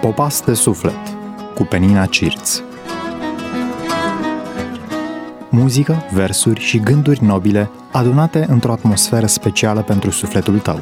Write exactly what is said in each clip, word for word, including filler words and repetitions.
Popas de suflet cu Penina Cirț. Muzică, versuri și gânduri nobile adunate într-o atmosferă specială pentru sufletul tău.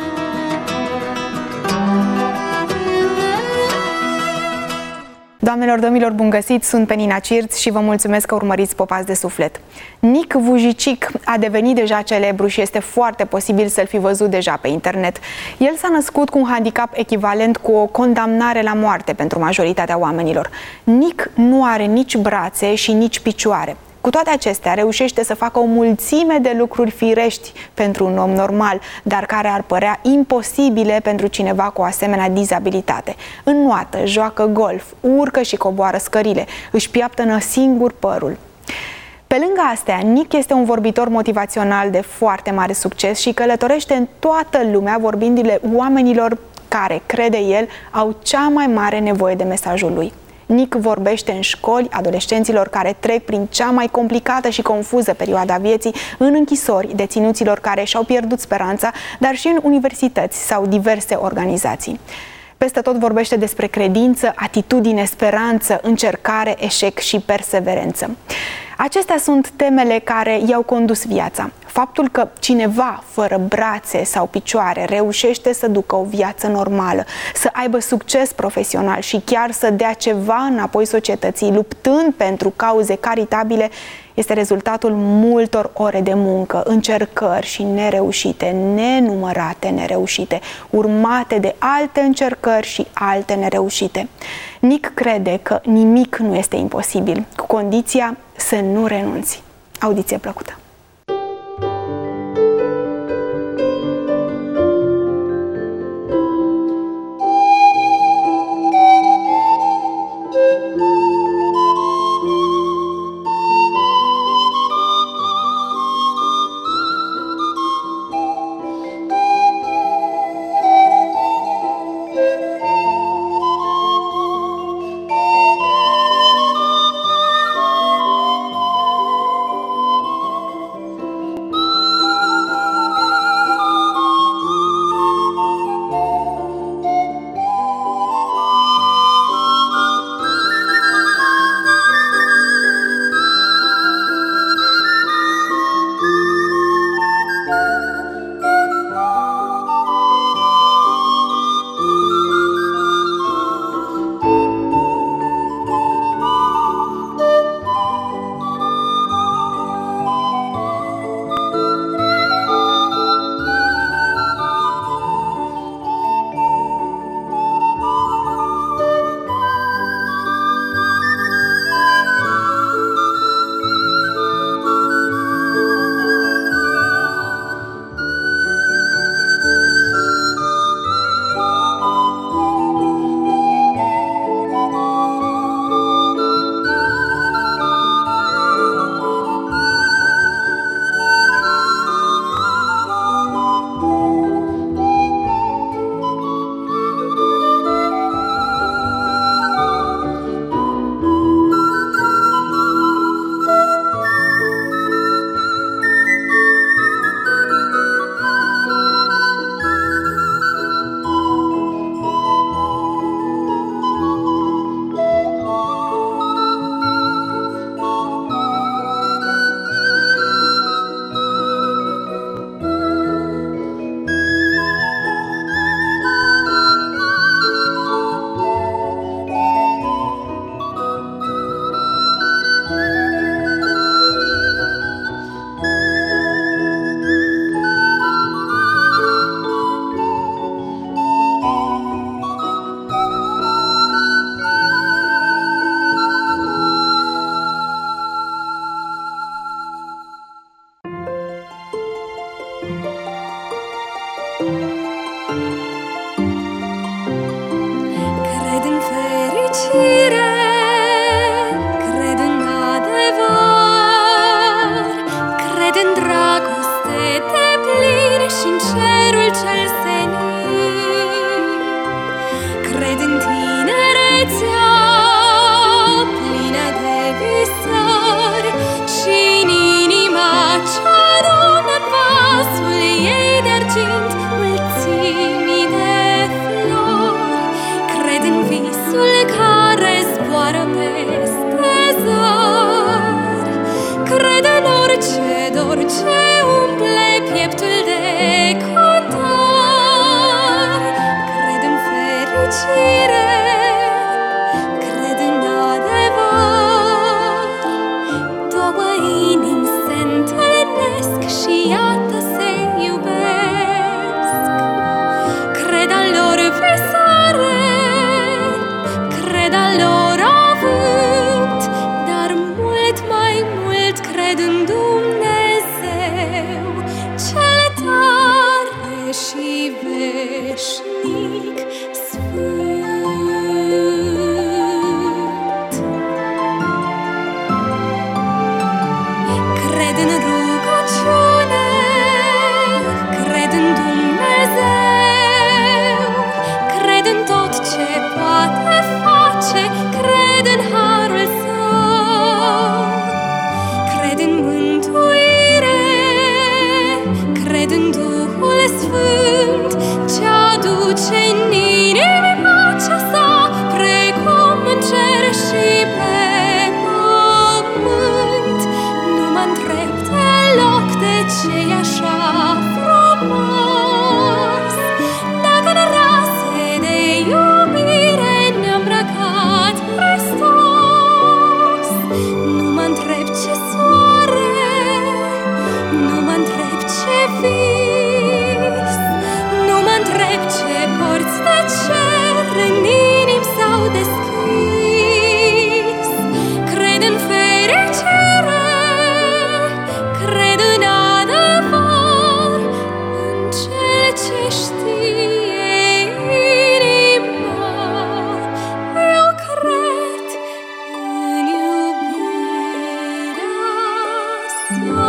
Doamnelor, domnilor, bun găsit! Sunt Penina Cirț și vă mulțumesc că urmăriți Popas de suflet. Nic Vujicic a devenit deja celebru și este foarte posibil să-l fi văzut deja pe internet. El s-a născut cu un handicap echivalent cu o condamnare la moarte pentru majoritatea oamenilor. Nic nu are nici brațe și nici picioare. Cu toate acestea, reușește să facă o mulțime de lucruri firești pentru un om normal, dar care ar părea imposibile pentru cineva cu o asemenea dizabilitate. Înnoată, joacă golf, urcă și coboară scările, își piaptănă singur părul. Pe lângă astea, Nic este un vorbitor motivațional de foarte mare succes și călătorește în toată lumea vorbindu-le oamenilor care, crede el, au cea mai mare nevoie de mesajul lui. Nic vorbește în școli adolescenților care trec prin cea mai complicată și confuză perioadă a vieții, în închisori, deținuților care și-au pierdut speranța, dar și în universități sau diverse organizații. Peste tot vorbește despre credință, atitudine, speranță, încercare, eșec și perseverență. Acestea sunt temele care i-au condus viața. Faptul că cineva fără brațe sau picioare reușește să ducă o viață normală, să aibă succes profesional și chiar să dea ceva înapoi societății, luptând pentru cauze caritabile, este rezultatul multor ore de muncă, încercări și nereușite, nenumărate nereușite, urmate de alte încercări și alte nereușite. Nic crede că nimic nu este imposibil, cu condiția să nu renunți. Audiție plăcută! visare, cred al lor avânt, dar mult mai mult cred în Dumnezeu, cel tare și veșnic sfânt. Cred în rugăciune, cred în Dumnezeu, cred în tot ce poate face, cred în harul Său, cred în mântuire, cred în Duhul Sfânt, ce aduce în inimi pacea Sa, precum în cer și pe pământ. Nu mă întreb deloc de ce-i așa frumos, dacă în rase de iubire ne-a îmbrăcat Hristos. Nu mă întreb ce soare, nu mă întreb ce vis, nu mă întreb ce porți de cer în inimi s-au deschis. Cred în fericire, cred în adevăr, în cel ce știe inima. Eu cred în iubirea Sa.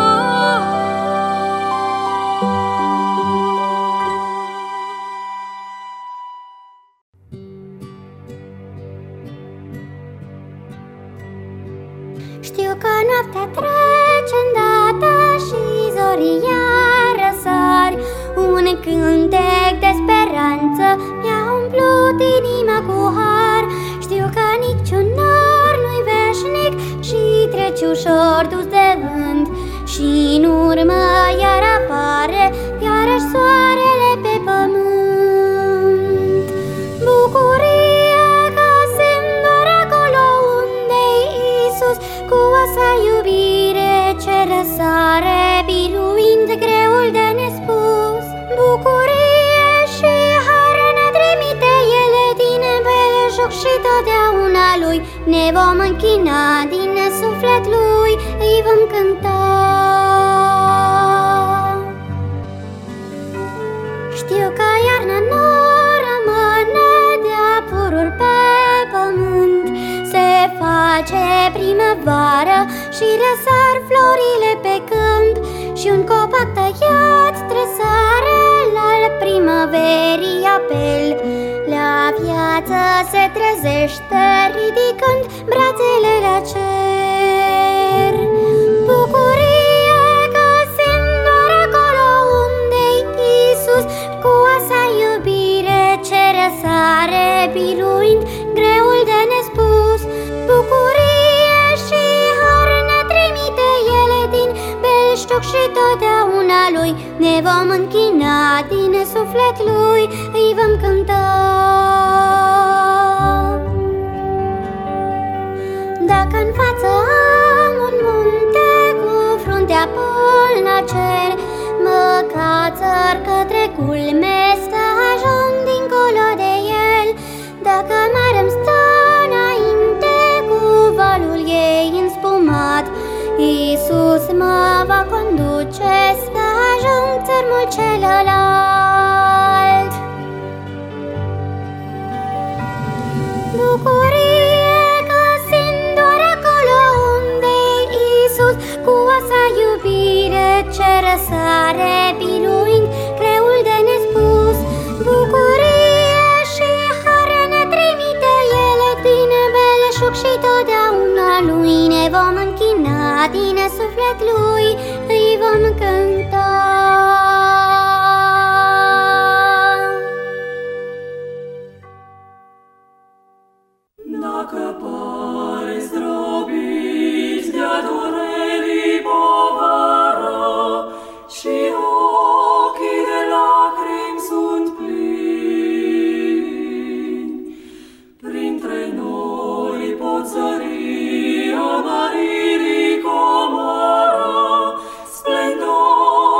Știu că noaptea trece îndată și zorii iar răsari. Un cântec de speranță mi-a umplut inima cu har. Știu că niciun nor nu-i veșnic și trece ușor dus de vânt, și în urmă iar apare iarăși soarele pe pământ. Bucurie că simt doar acolo unde-i Iisus, cu a Sa iubire ce răsare, biruind greul de nespus. Bucurie și har ne trimite ele din belșug și totdeauna Lui ne vom închina, din suflet Lui îi vom cânta. Știu că iarna nu rămâne de-a pururi pe pământ, se face primăvară și răsar florile pe câmp, și un copac tăiat tresare al primăverii apel. La viață se trezește ridicând brațele la cer. Bucurie că simt doar acolo unde-i Iisus, cu a Sa iubire ce răsare, biruind greul de nespus. Bucurie și har ne trimite ele din belșug și totdeauna Lui ne vom închina, din suflet Lui îi vom cânta. Dacă în față am un munte cu fruntea până la cer, mă cațăr către culme să ajung dincolo de el. Dacă mare-mi stă înainte cu valul ei înspumat, Iisus mă va conduce să ajung țărmul celălalt. Bucurie că simt doar acolo unde-i Iisus, cu a Sa iubire ce răsare, biruind greul de nespus. Bucurie și har ne trimite ele din belșug și totdeauna Lui ne vom închina, din suflet Lui îi vom cânta. Dacă pare zdrobiți de-a durerii povară și ochii de lacrimi sunt plini, printre noi pot zări a măririi comoară, splendor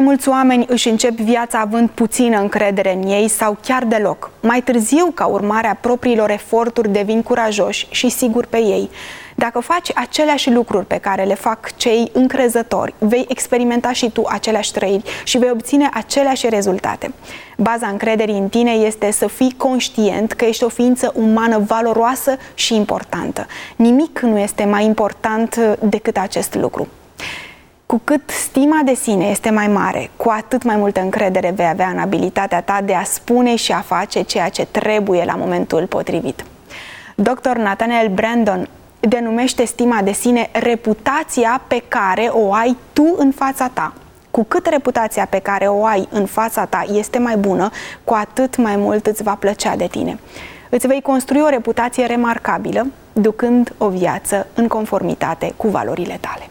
mulți oameni își încep viața având puțină încredere în ei sau chiar deloc. Mai târziu, ca urmare a propriilor eforturi, devin curajoși și siguri pe ei. Dacă faci aceleași lucruri pe care le fac cei încrezători, vei experimenta și tu aceleași trăiri și vei obține aceleași rezultate. Baza încrederii în tine este să fii conștient că ești o ființă umană valoroasă și importantă. Nimic nu este mai important decât acest lucru. Cu cât stima de sine este mai mare, cu atât mai multă încredere vei avea în abilitatea ta de a spune și a face ceea ce trebuie la momentul potrivit. doctor Nathaniel Brandon denumește stima de sine reputația pe care o ai tu în fața ta. Cu cât reputația pe care o ai în fața ta este mai bună, cu atât mai mult îți va plăcea de tine. Îți vei construi o reputație remarcabilă, ducând o viață în conformitate cu valorile tale.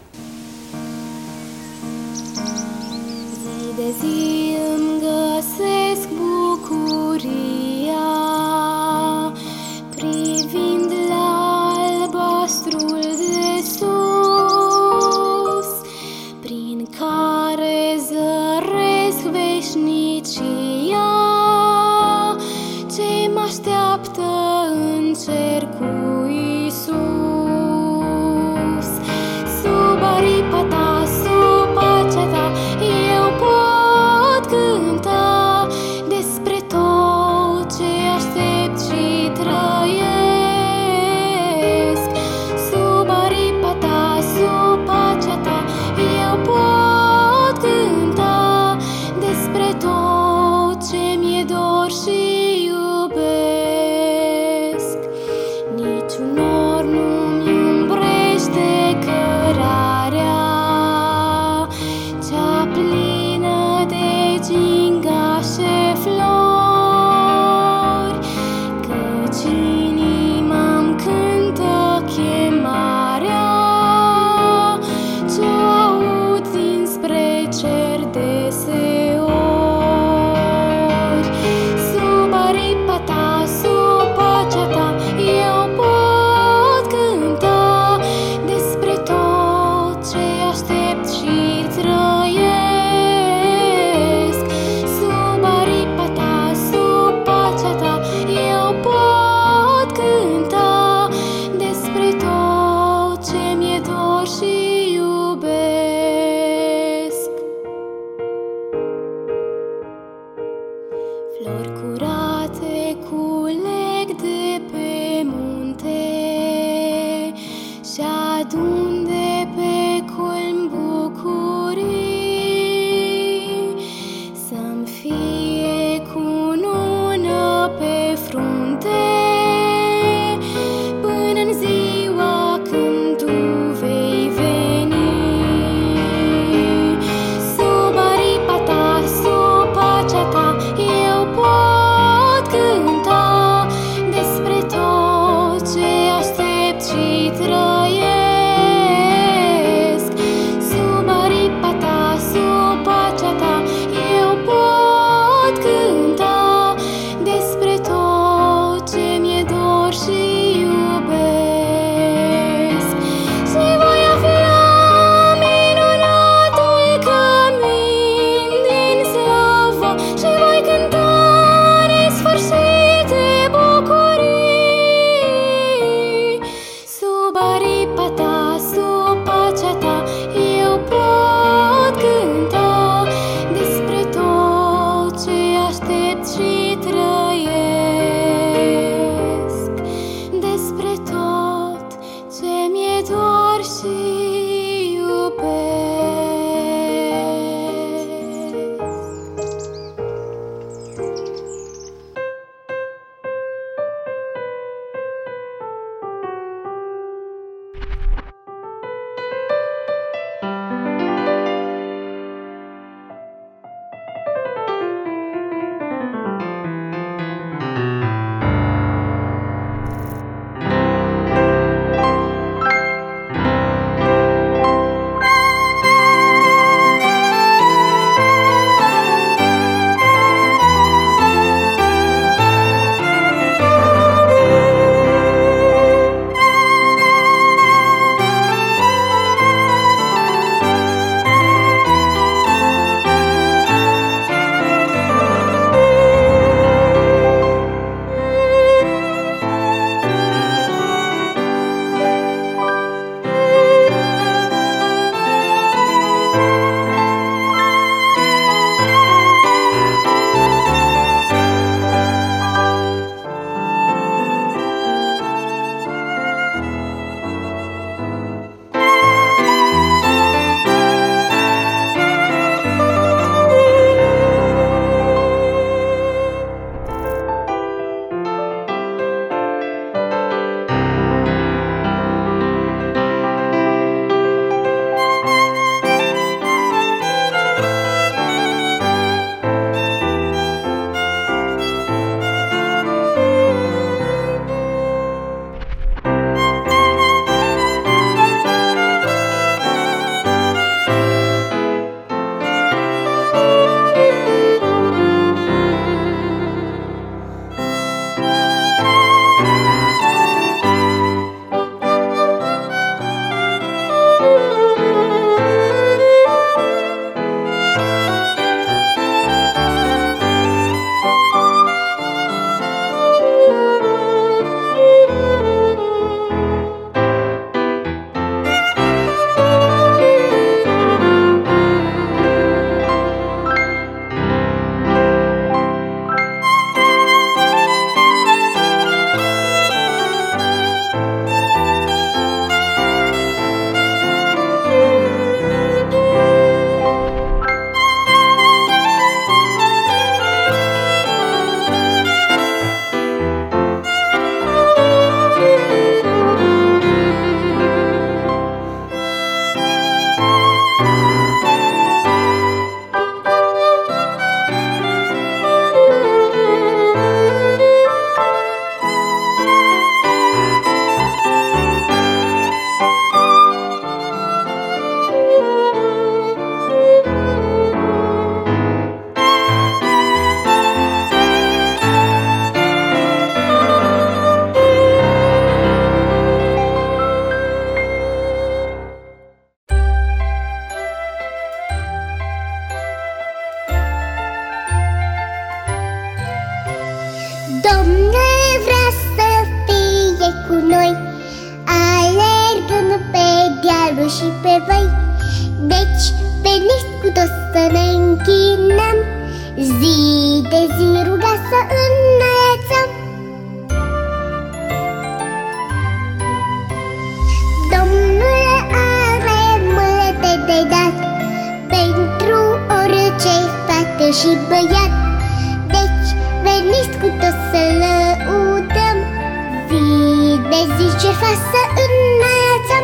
Zi de zi îmi găsesc bucuria, privind la albastrul de sus, prin care zăresc veșnicia, ce mă așteaptă în cer cu Iisus. Sub aripa ta, sub pacea ta, eu pot cânta despre tot ce aștept și trăiesc. Sub aripa ta, sub pacea ta, eu pot cânta despre tot ce mi-e dor și iubesc. Niciun nor nu-mi umbrește cărarea, cea plină de gingașe flori, căci inima-mi cântă chemarea, ce-o aud dinspre cer deseori. Sub aripa ta, sub pacea ta, eu pot cânta despre tot ce aștept și trăiesc. Sub aripa ta, sub pacea ta, eu pot cânta despre tot ce mi-e dor și iubesc. Flori curate culeg de pe munte și adun de pe culmi bucurii, să-mi fie cunună pe frunte până-n ziua când tu vei veni. Sub aripa ta, sub pacea ta, eu pot cânta despre tot ce aștept și trăiesc. Sub aripa ta, sub pacea ta, eu pot cânta despre tot ce mi-e dor și iubesc. Și voi afla minunatul cămin din slavă și voi cânta nesfârșite bucurii. Sub aripa ta, sub pacea ta, eu pot cânta despre tot ce aștept și trăiesc, despre tot ce mi-e dor și iubesc. Domnul vrea să fie cu noi, alergând pe dealuri și pe văi. Deci veniți cu toți să ne închinăm, zi de zi ruga să înălțăm. Domnul are multe de dat pentru orice fată și băiat. Deci veniți cu toți să lăudăm, zi de zi jertfa să înălțăm.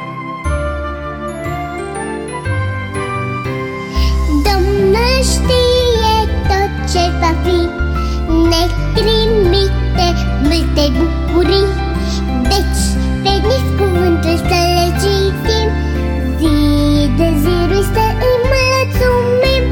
Domnul știe tot ce va fi, ne trimite multe bucurii. Deci veniți cuvântul să le citim, zi de zi lui să îi mulțumim.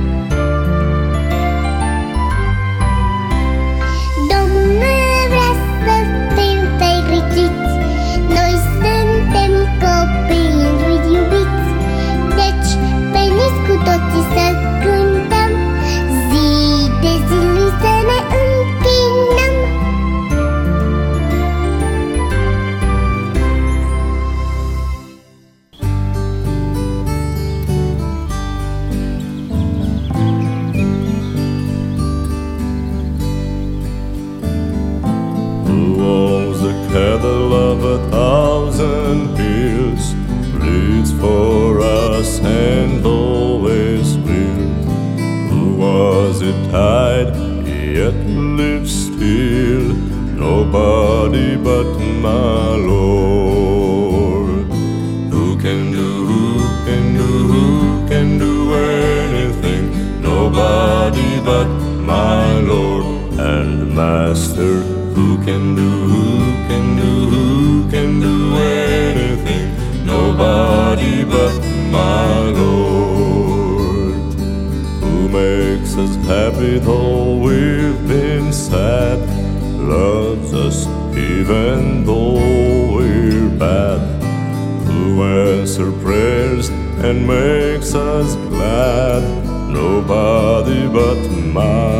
Domnul vrea să fim fericiți, noi suntem copii lui iubiți. Deci veniți cu toții să cântăm, zi de zi lui să ne închinăm. Cattle of a thousand hills, bleeds for us and always will. Who was it died, yet lives still? Nobody but my Lord. Who can do, who can do, who can do anything? Nobody but my Lord and Master. Who can do, who can do, who can do anything? Nobody but my Lord. Who makes us happy though we've been sad, loves us even though we're bad. Who answers prayers and makes us glad? Nobody but my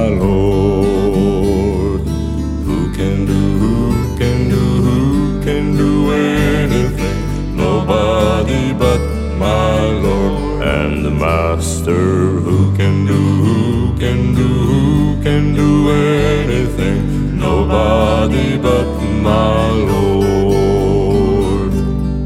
Lord. Who can do, who can do, who can do anything? Nobody but my Lord and the Master. Who can do, who can do, who can do anything? Nobody but my Lord.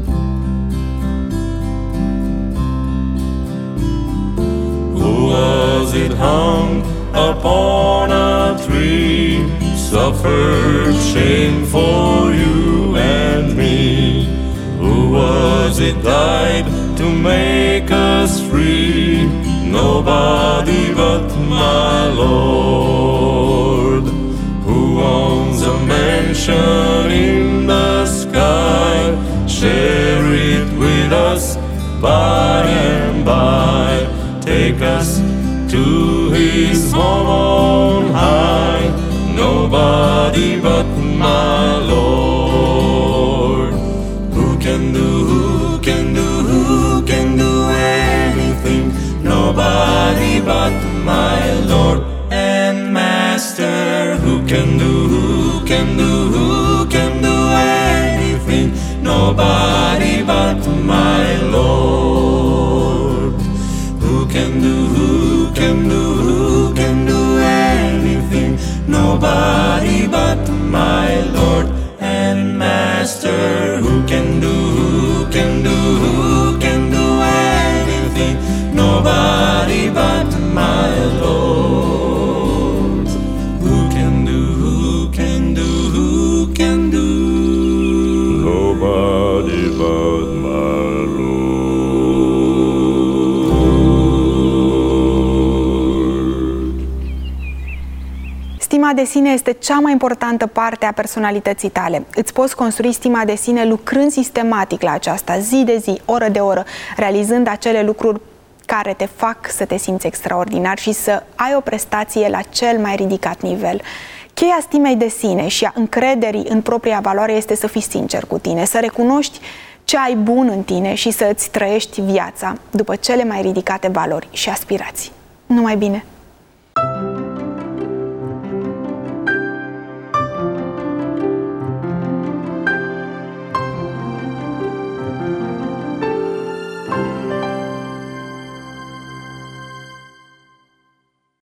Who was it hung upon a tree, suffered shame for you and me? Who was it died to make us free? Nobody but my Lord. Who owns a mansion in the sky, share it with us by and by. Take us to his home on high. Nobody but my Lord. Who can do, who can do, who can do anything? Nobody but my Lord and Master. Who can do, who can do, who can do anything? Nobody but my Lord. Who can do, who can do, who can do anything? Nobody but my Lord and Master. Who can do, who can do, who can do anything? Nobody but my Lord. Who can do, who can do, who can do? Nobody but my Lord. Stima de sine este cea mai importantă parte a personalității tale. Îți poți construi stima de sine lucrând sistematic la aceasta, zi de zi, oră de oră, realizând acele lucruri care te fac să te simți extraordinar și să ai o prestație la cel mai ridicat nivel. Cheia stimei de sine și a încrederii în propria valoare este să fii sincer cu tine, să recunoști ce ai bun în tine și să îți trăiești viața după cele mai ridicate valori și aspirații. Numai bine!